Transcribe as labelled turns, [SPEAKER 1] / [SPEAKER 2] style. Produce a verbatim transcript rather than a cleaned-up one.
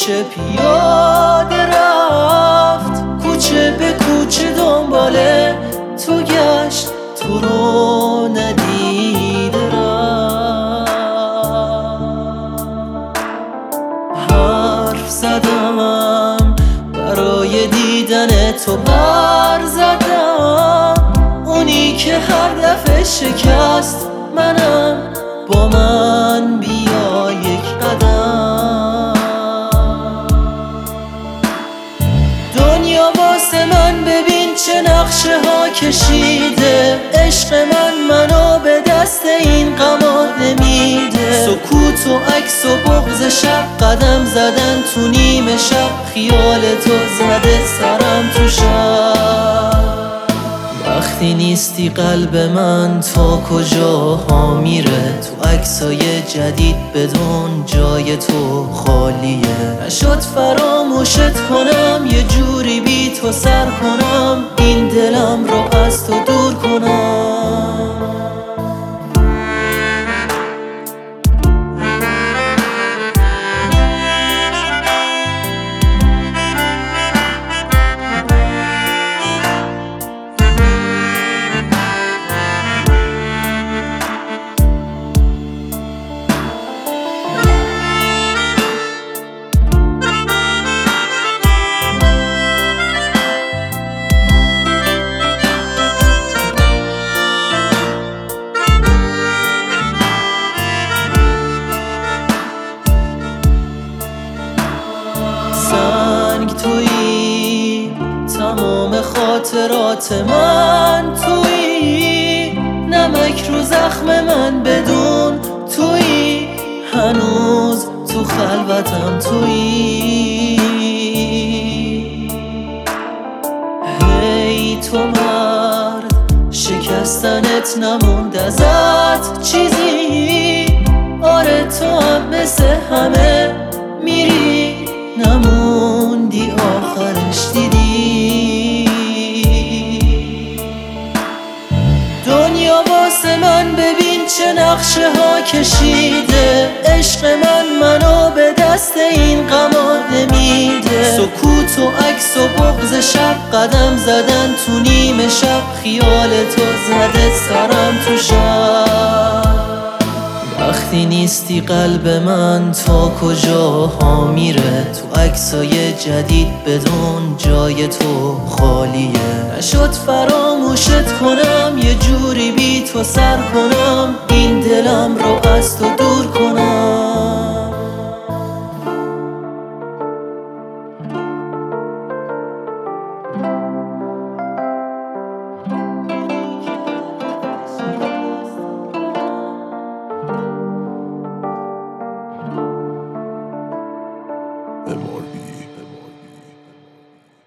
[SPEAKER 1] کوچه پیاده رفت، کوچه به کوچه دنباله تو گشت، تو رو ندیده رفت. حرف زدم برای دیدن تو، بر زدم اونی که هر دفعه شکست منم، با من بیا یک قدم. دنیا واسه من ببین چه نقشه ها کشیده، عشق من منو به دست این غما نمیده. سکوت و عکس و بغض شب، قدم زدن تو نیمه شب، خیال تو زده سرم تو شب. وقتی نیستی قلب من تا کجاها میره، تو عکسای جدید بدون جای تو خالیه. نشد فراموشت کنم، یه جوری بی تو سر کنم، این دلم رو از تو دور کنم. سنگ تویی، تمام خاطرات من تویی، نمک رو زخم من بدون تویی، هنوز تو خلوتم تویی. هی تو مرد، شکستنت نموند ازت چیزی، آره تو هم مثل همه میری، نموندی آخرش دیدی. دنیا واسه من ببین چه نقشه ها کشیده، عشق من منو به دست این غما نمیده. سکوت و عکس و بغض شب، قدم زدن تو نیمه شب، خیال تو زده سرم تو شب. وقتی نیستی قلب من تا کجاها میره، تو عکسای جدید بدون جای تو خالیه. نشد فراموشت کنم، یه جوری بی تو سر کنم، این دلم رو از تو دور کنم.
[SPEAKER 2] M R B